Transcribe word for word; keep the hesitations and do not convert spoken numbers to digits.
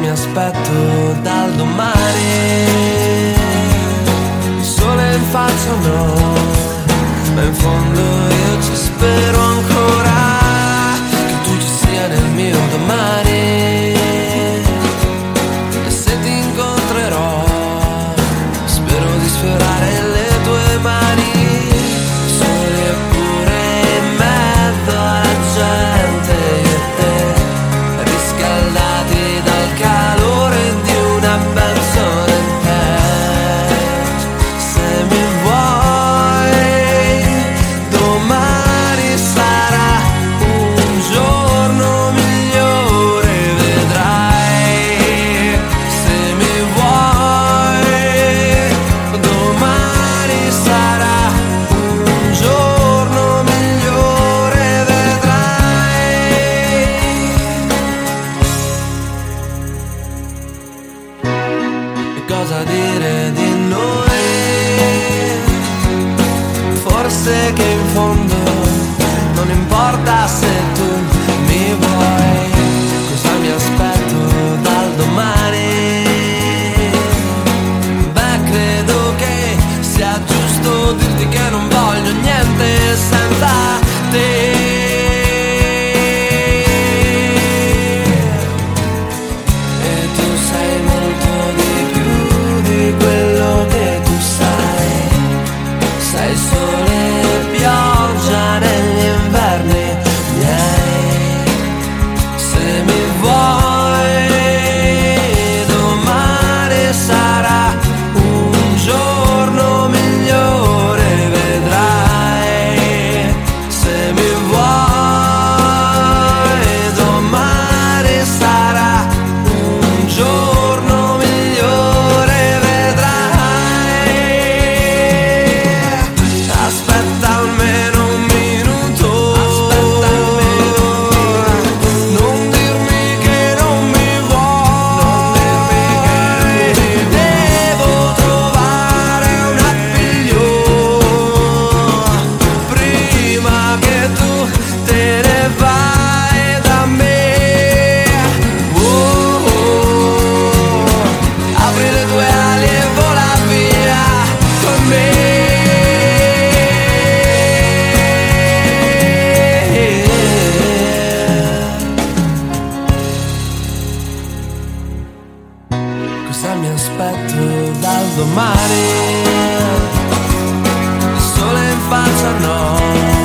mi aspetto dal domani? Sole in faccia no, ma in fondo io ci spero ancora che tu ci sia nel mio domani. E se ti incontrerò spero di sfiorare le tue mani, soli eppure in mezzo alla gente, io e te riscaldati dal calore di una canzone in testa. Se mi vuoi domani sarà un giorno migliore, vedrai. Se mi vuoi domani sarà un giorno migliore, vedrai. E cosa dire di noi? Forse che in fondo non importa se tu mi vuoi. Cosa mi aspetto dal domani? Beh, credo che sia giusto dirti che non voglio niente senza te. E tu sai molto di più di quello che tu sai. Sai sole e pioggia negli inverni miei. Se mi vuoi domani sarà un giorno migliore, vedrai. Se mi vuoi domani sarà un giorno migliore, vedrai. Aspetta almeno un minuto, aspetta almeno un minuto. Non dirmi che non mi vuoi, devo trovare un appiglio prima che tu te ne vai da me. Oh, oh, apri le tue ali e vola via con me. Cosa mi aspetto dal domani? Sole in faccia no,